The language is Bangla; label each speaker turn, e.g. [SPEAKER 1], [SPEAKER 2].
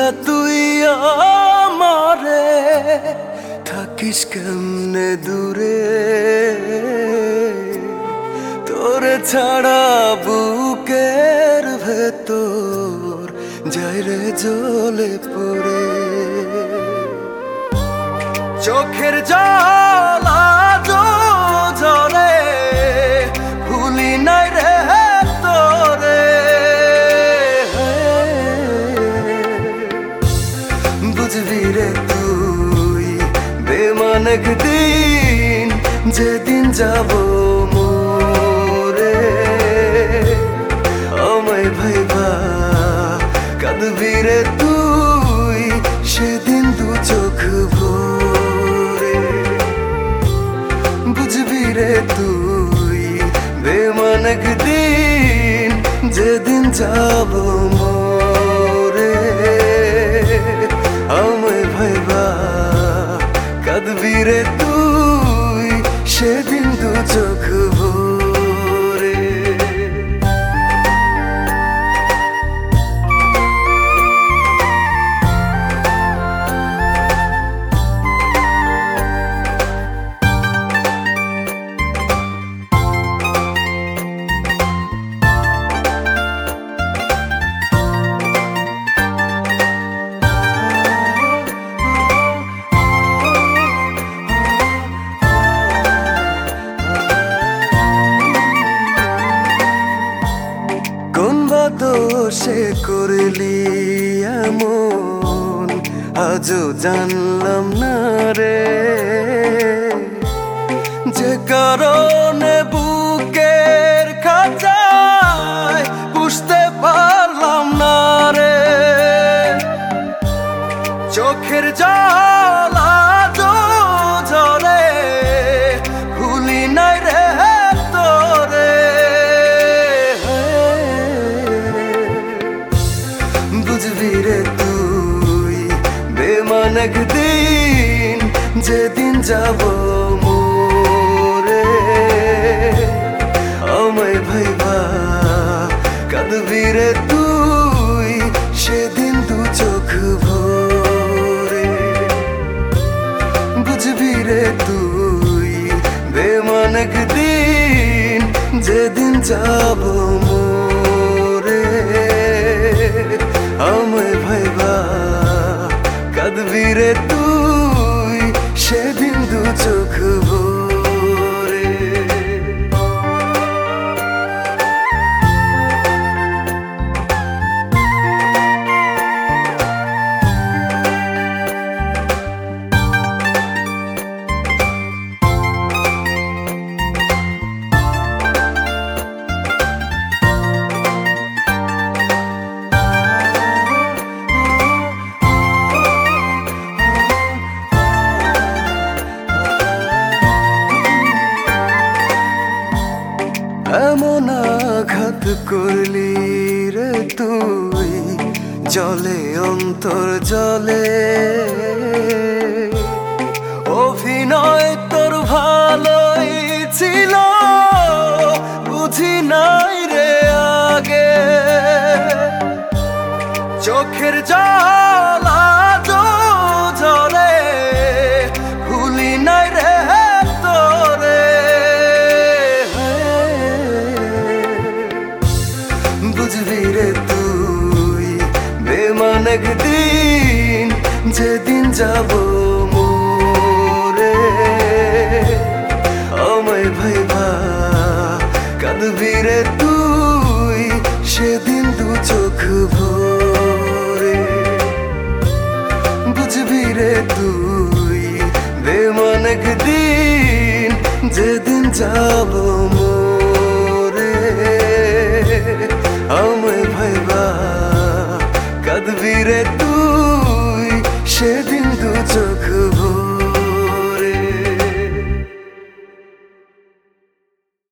[SPEAKER 1] বুঝলা তুই আমারে থাকিস কেমনে দূরে, তোরে ছাড়া বুকের ভেতর যাই রে জ্বলে পড়ে। চোখের জল আজো ঝরে, ভুলি নাই রে তোরে। বুঝবি রে তুই বেমান একদিন, যেদিন যাব মোরে আমায় ভাইবা কাঁদবি রে তুই, সেদিন দু চোখ ভরে। বুঝবি রে তুই বেমান একদিন, যেদিন যাব মোরে আমায় ভাইবা কাঁদবি রে তুই, সেদিন দু চোখ ভরে। দোষে করলি এমন আজও জানলাম না রে, যে কারণে বুকের খাঁচায় বুঝতে পারলাম না রে। চোখের জল আজও ঝরে, ভুলি নাই রে তোরে। বুঝবি রে তুই বেমান একদিন, যেদিন যাব মোরে আমায় ভাইবা কাঁদবি রে তুই, সেদিন দু চোখ ভরে। বুঝবি রে তুই বেমান একদিন, যেদিন যাব মোরে আমায় ভাইবা কাঁদবি রে তুই, সেদিন দু চোখ ভরে। এমন আঘাত করলি রে তুই, জলে অন্তর জলে। অভিনয় তোর ভালোই ছিল, বুঝি নাই রে আগে। চোখের জল আজো ঝরে, ভুলি নাই রে তোরে। বুঝবি রে তুই বেমান একদিন, যেদিন যাব মোরে আমায় ভাইবা কাঁদবি রে তুই, সেদিন দু চোখ ভরে। বুঝবি রে তুই বেমান একদিন, যেদিন যাব মোরে আমায় ভাইবা কাঁদবি রে তুই, সেদিন